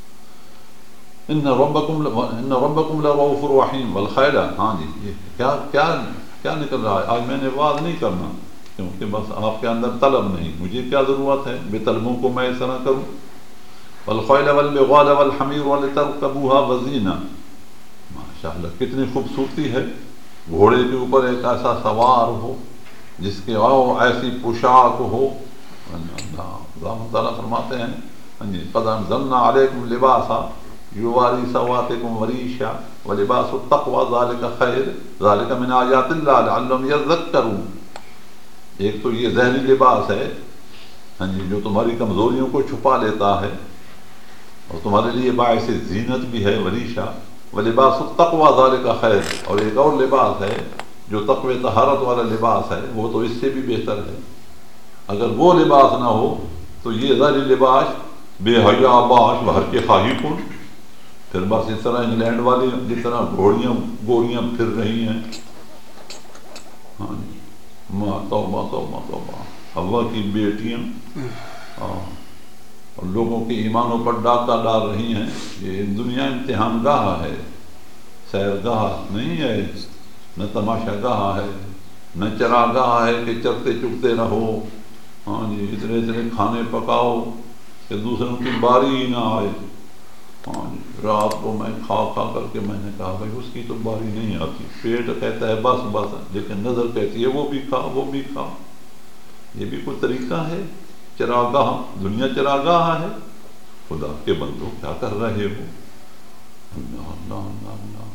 ان ربکم ان ربکم لرؤوف رحیم والخیل، ہاں جی یہ کیا کیا کیا نکل رہا ہے؟ آج میں نے واز نہیں کرنا کیونکہ بس آپ کے اندر طلب نہیں، مجھے کیا ضرورت ہے بے طلبوں کو میں اس طرح کروں۔ والخیل والبغال والحمیر ولترکبوها وزینہ، ماشاءاللہ کتنی خوبصورتی ہے، گھوڑے کے اوپر ایک ایسا سوار ہو جس کے آؤ ایسی پوشاک ہو، اللہ تعالیٰ فرماتے ہیں قد انزلنا علیکم لباسا یواری سواتکم وریشا ولباس التقوی ذالک خیر ذالک من آیات اللہ لعلہم یذکرون۔ ایک تو یہ ظاہری لباس ہے ہاں جی جو تمہاری کمزوریوں کو چھپا لیتا ہے اور تمہارے لیے باعث زینت بھی ہے، وریشا ولباس التقوی ذالک خیر، اور ایک اور لباس ہے جو تقوی طہارت والا لباس ہے، وہ تو اس سے بھی بہتر ہے۔ اگر وہ لباس نہ ہو تو یہ ظاہری لباس بے حیا باش بہر کے خواہی کن، پھر بس اس طرح انگلینڈ والی جس طرح گھوڑیاں گوریاں پھر رہی ہیں، ہاں جی ماں توبہ توبہ توبہ، ہوا کی بیٹیاں ہاں اور لوگوں کے ایمانوں پر ڈاکہ ڈال رہی ہیں۔ یہ دنیا امتحان گاہ ہے، سیر گاہ نہیں ہے، نہ تماشا گاہ ہے، نہ چرا گاہ ہے کہ چرتے چکتے رہو، ہاں جی اتنے اتنے کھانے پکاؤ کہ دوسروں کی باری ہی نہ آئے۔ ہاں جی رات کو میں کھا کھا کر کے میں نے کہا بھائی اس کی تو باری نہیں آتی، پیٹ کہتا ہے بس بس، لیکن نظر کہتی ہے وہ بھی کھا وہ بھی کھا۔ یہ بھی کوئی طریقہ ہے؟ چراگاہ، دنیا چراگاہ ہے۔ خدا کے بندو کیا کر رہے ہو؟ اللہ اللہ اللہ اللہ،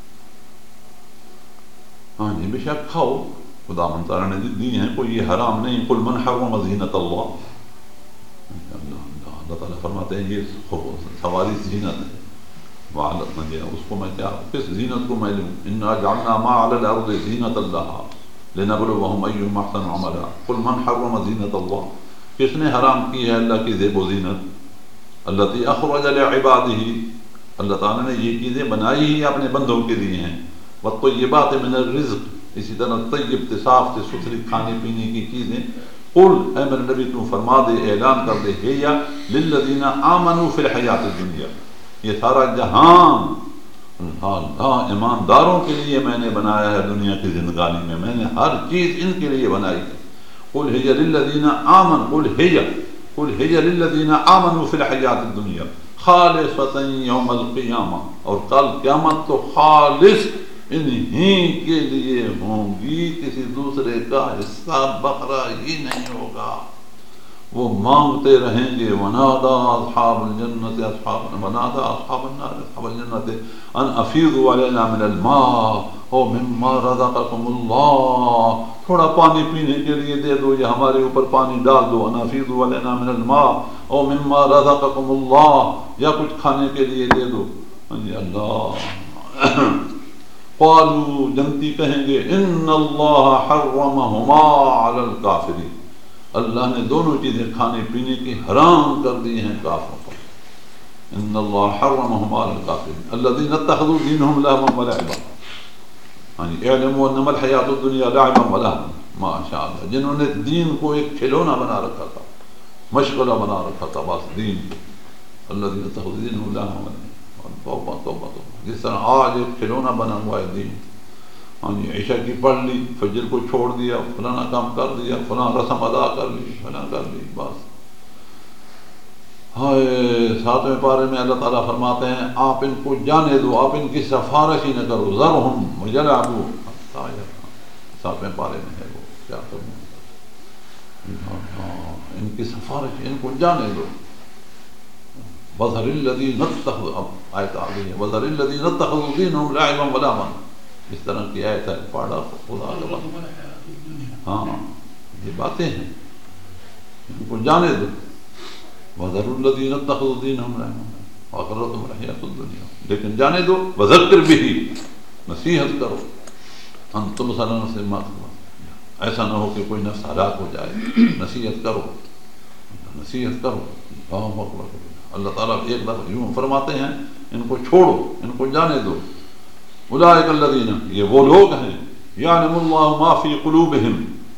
ہاں جی بے شک کھاؤ، خدا من تعالیٰ نے دی ہیں، کوئی یہ حرام نہیں۔ قل من حرم زینت اللہ، اللہ اللہ اللہ تعالیٰ فرماتے ہیں یہ سواری زینت ہے، وعلت من اس کو میں کیا کس زینت کو میں لوں؟ انا جعلنا ما علی الارض زینت اللہ لنبلوہم ایہم احسن عملا۔ قل من حرم زینت اللہ، کس نے حرام کی ہے اللہ کی زیب و زینت؟ التی اخرج لعبادہ، اللہ تعالیٰ نے یہ چیزیں بنائی ہی اپنے بندوں کے لیے ہیں۔ والطیبات من الرزق، اسی طرح طیب صاف سے ستھری کھانے پینے کی چیزیں قل اے میرے نبی تم فرما دے، اعلان کر دے، ہی للذین آمنوا فی الحیات الدنیا، یہ سارا جہان اللہ ایمانداروں کے لیے میں نے بنایا ہے، دنیا کی زندگانی میں میں نے ہر چیز ان کے لیے بنائی ہے۔ قل ہی للذین آمنوا قل ہی قل ہی للذین آمنوا فی الحیات الدنیا خالصۃ یوم القیامہ، اور کل قیامت تو خالص انہی کے لیے ہوں گی، کسی دوسرے کا حصہ بکرا ہی نہیں ہوگا۔ وہ مانگتے رہیں گے، ونادا اصحاب الجنت اصحاب ونادا اصحاب النار اصحاب الجنت ان افیضوا علینا من الماء او مما رزقکم اللہ، تھوڑا پانی پینے کے لیے دے دو، یا ہمارے اوپر پانی ڈال دو، ان افیضوا علینا من الماء او مما رزقکم اللہ، یا کچھ کھانے کے لیے دے دو۔ اللہ قالوا جنتی کہیں گے ان اللہ حرمہما علی الکافرین، اللہ نے دونوں چیزیں کھانے پینے کی حرام کر دی ہیں کافروں پر۔ ان اللہ حرمہما علی الکافرین الذین اتخذوا دینہم لہوا ولعبا، یعنی اعلموا انما الحیات الدنیا لعبا ولہوا، ماشاء اللہ، جنہوں نے دین کو ایک کھلونا بنا رکھا تھا، مشغلہ بنا رکھا تھا، بس دین کو، الذین اتخذوا دینہم لہوا ولعبا، توبہ توبہ توبہ، جس طرح آج ایک کھلونا بنا ہوا ہے دین، عشاء کی پڑھ لی، فجر کو چھوڑ دیا، فلانا کام کر دیا، فلاں رسم ادا کر لی، فلاں کر لی، بس۔ ہائے ساتویں پارے میں اللہ تعالیٰ فرماتے ہیں آپ ان کو جانے دو، آپ ان کی سفارش ہی نہ کرو، ذرہم ویلعبوا، ساتویں پارے میں ہے وہ، کیا کروں، ان کی سفارش، ان کو جانے دو۔ وَذَرِ الَّذِينَ اتَّخَذُوا، اب آیت آ گئی ہے، وَذَرِ الَّذِينَ اتَّخَذُوا دِينَهُمْ لَعِبًا وَلَهْوًا، اس طرح کی آیت ہے، پڑھا خدا کے بات، ہاں یہ باتیں ہیں، ان کو جانے دو۔ وَذَرُوا الَّذِينَ اتَّخَذُوا دِينَهُمْ لَعِبًا وَغَرَّتْهُمُ الْحَيَاةُ الدُّنْيَا، لیکن جانے دو، وَذَكِّرْ بِهِ، نصیحت کرو، ان تم سلام سے مات، ایسا نہ ہو کہ کوئی نفس ہلاک ہو جائے، نصیحت کرو، نصیحت کرو، اللہ اکبر۔ اللہ تعالیٰ ایک دفعہ یوں فرماتے ہیں ان کو چھوڑو، ان کو جانے دو۔ اولئک الذین، یہ وہ لوگ ہیں، یعلم اللہ ما فی قلوبہم،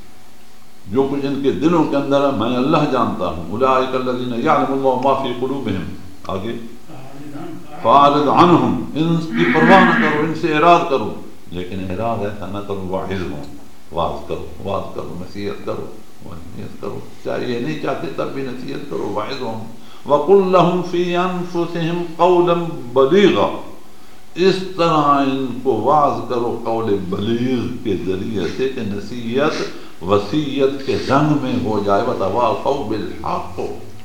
جو کچھ ان کے دلوں کے اندر ہے میں اللہ جانتا ہوں۔ اولئک الذین یعلم اللہ ما فی قلوبہم، آگے فاعرض عنہم، ان کی پرواہ نہ کرو، ان سے اعراض کرو، لیکن اعراض ایسا نہ کرو واعظہم، واعظ کرو، واعظ کرو، نصیحت کرو، نصیحت کرو، چاہے یہ نہیں چاہتے تب بھی نصیحت کرو، واعظہم۔ وَقُلْ لَهُمْ فِي أَنفُسِهِمْ قَوْلًا بَلِيغًا، اس طرح ان کو واعظ کرو قول بلیغ کے ذریعے سے کہ نصیحت وصیت کے رنگ میں ہو جائے، وَتَوَاصَوْا بِالْحَقِّ،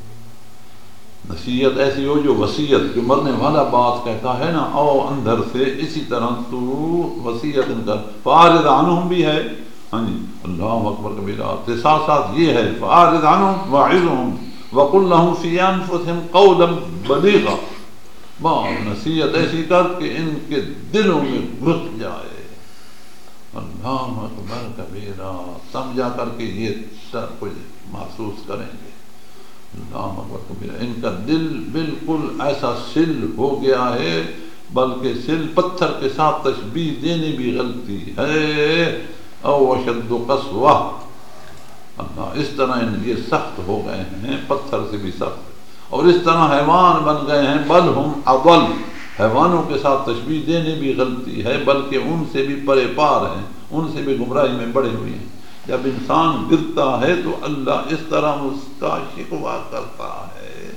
نصیحت ایسی ہو جو وصیت، جو مرنے والا بات کہتا ہے نا، او اندر سے اسی طرح تو وصیت ان کا۔ فَأَعْرِضْ عَنْهُمْ بھی ہے، ہاں جی، اللہ اکبر کبیرہ، ساتھ ساتھ یہ ہے فَأَعْرِضْ عَنْهُمْ وَاعِظْهُمْ وَقُلْ لَهُمْ فِي أَنفُسِهِمْ قَوْلًا بَلِيغًا، بہت نصیحت ایسی کر کہ ان کے دلوں میں گھس جائے، اللہ اکبر کبیرہ، سمجھا کر کے یہ سب کچھ محسوس کریں گے، اللہ اکبر کبیرہ۔ ان کا دل بالکل ایسا سل ہو گیا ہے، بلکہ سل پتھر کے ساتھ تشبیہ دینے بھی غلطی ہے، او اشد قسوہ، اللہ اس طرح یہ سخت ہو گئے ہیں، پتھر سے بھی سخت، اور اس طرح حیوان بن گئے ہیں، بل ہم اضل، حیوانوں کے ساتھ تشبیہ دینے بھی غلطی ہے، بلکہ ان سے بھی پرے پار ہیں، ان سے بھی گمراہی میں بڑے ہوئے ہیں۔ جب انسان گرتا ہے تو اللہ اس طرح اس کا شکوہ کرتا ہے،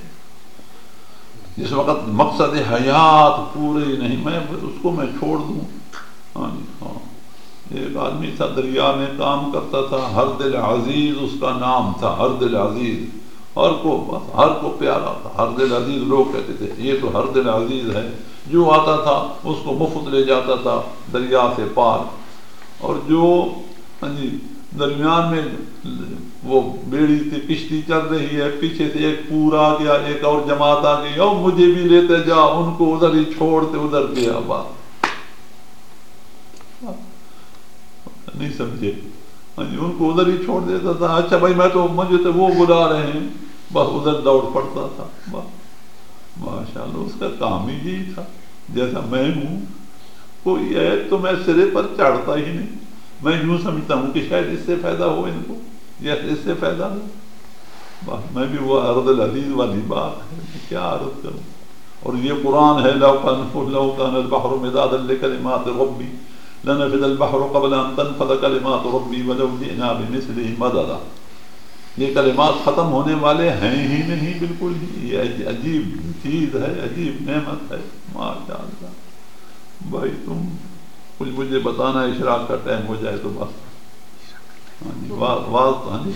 جس وقت مقصد حیات پورے نہیں، میں اس کو میں چھوڑ دوں، ہاں جی ہاں، ایک آدمی تھا دریا میں کام کرتا تھا، ہر دل عزیز اس کا نام تھا، ہر دل عزیز، ہر کو بس ہر کو پیارا تھا، ہر دل عزیز، لوگ کہتے تھے یہ تو ہر دل عزیز ہے، جو آتا تھا اس کو مفت لے جاتا تھا دریا سے پار، اور جو جی درمیان میں وہ بیڑی کی کشتی چل رہی ہے، پیچھے سے ایک پورا آ گیا، ایک اور جماعت آ گئی، اور مجھے بھی لیتے جا، ان کو ادھر ہی چھوڑتے ادھر گیا، بات نہیں سمجھے، ان کو ادھر ہی چھوڑ دیتا تھا، اچھا بھائی میں تو مجھے تو وہ بلا رہے ہیں، بس ادھر دوڑ پڑتا تھا، بس ماشاءاللہ اس کا کام ہی یہی تھا، جیسا میں ہوں کوئی ہے تو میں سرے پر چڑھتا ہی نہیں، میں یوں سمجھتا ہوں کہ شاید اس سے فائدہ ہو ان کو، یہ اس سے پیدا ہو. بس میں بھی وہ عرض العزیز والی بات ہے، کیا عرض کروں. اور یہ قرآن ہے، لو کان لو کان البحر مدادا لکلمات ربی لنفد البحر قبل ان تنفد کلمات ربی ولو جئنا بمثلہ مددا. یہ کلمات ختم ہونے والے ہیں ہی نہیں بالکل ہی. یہ عجیب چیز ہے، عجیب نعمت ہے. ماشاء اللہ. بھائی تم کچھ مجھے بتانا، اشراق کا ٹائم ہو جائے تو بس. ہاں جی واز ہاں جی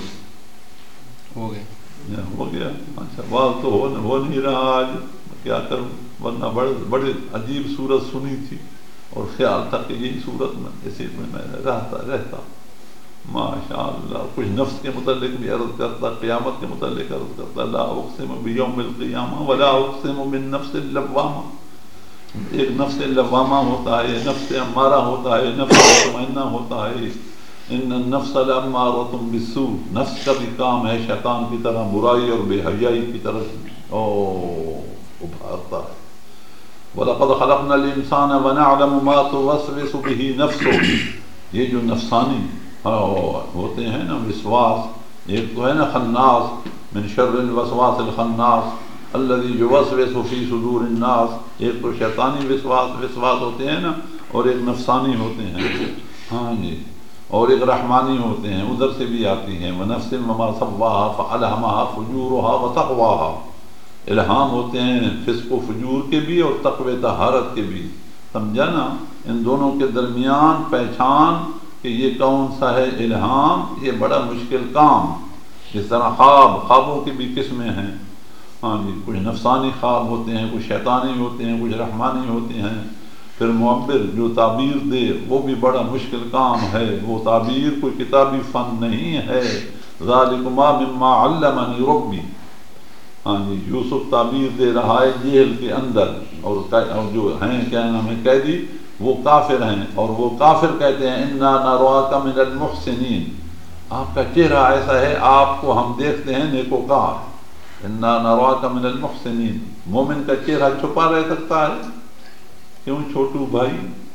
ہو گیا ہو گیا. اچھا واز تو ہو ہو نہیں رہا آج، کیا کروں، ورنہ بڑے بڑے عجیب صورت سنی تھی اور خیال تھا کہ یہی صورت میں اسی میں میں رہتا رہتا ماشاء اللہ. کچھ نفس کے متعلق بھی عرض کرتا، قیامت کے متعلق عرض کرتا. لا اقسم بیوم القیامہ ولا اقسم بالنفس اللوامہ. ایک نفس لوامہ ہوتا ہے، نفس امارہ ہوتا ہے، نفس مطمئنہ ہوتا ہے. ان النفس لامارۃ بالسوء. نفس کا بھی کام ہے شیطان کی طرح برائی اور بے حیائی کی طرف او ابھارتا ہے. وَلَقَدْ خَلَقْنَا الْإِنسَانَ وَنَعْلَمُ مَا تُوَسْوِسُ بِهِ نَفْسُهُ. یہ جو نفسانی ہوتے ہیں نا وسواس، ایک تو ہے نا خناس، من شر الوسواس الخناس الذي يوسوس في صدور الناس. ایک تو شیطانی وسواس وسواس ہوتے ہیں نا، اور ایک نفسانی ہوتے ہیں. ہاں جی. اور ایک رحمانی ہوتے ہیں، ادھر سے بھی آتی ہیں. وَنَفْسٍ وَمَا سَوَّاهَا فَأَلْهَمَهَا فُجُورُهَا وَتَقْوَاهَا. الہام ہوتے ہیں فسق و فجور کے بھی اور تقوی طہارت کے بھی. سمجھا نا؟ ان دونوں کے درمیان پہچان کہ یہ کون سا ہے الہام، یہ بڑا مشکل کام. جس طرح خواب، خوابوں کی بھی قسمیں ہیں. ہاں جی. کچھ نفسانی خواب ہوتے ہیں، کچھ شیطانی ہوتے ہیں، کچھ رحمانی ہوتے ہیں. پھر معبر جو تعبیر دے وہ بھی بڑا مشکل کام ہے. وہ تعبیر کوئی کتابی فن نہیں ہے. ذالکما مما علمنی ربی. ہاں جی. یوسف تعبیر دے رہا ہے جیل کے اندر، اور جو ہیں کیا نام ہے قیدی، وہ کافر ہیں، اور وہ کافر کہتے ہیں انا نراک من المحسنین. آپ کا چہرہ ایسا ہے، آپ کو ہم دیکھتے ہیں نیکوکار. انا نراک من المحسنین. مومن کا چہرہ چھپا رہ سکتا ہے؟ کیوں چھوٹو بھائی؟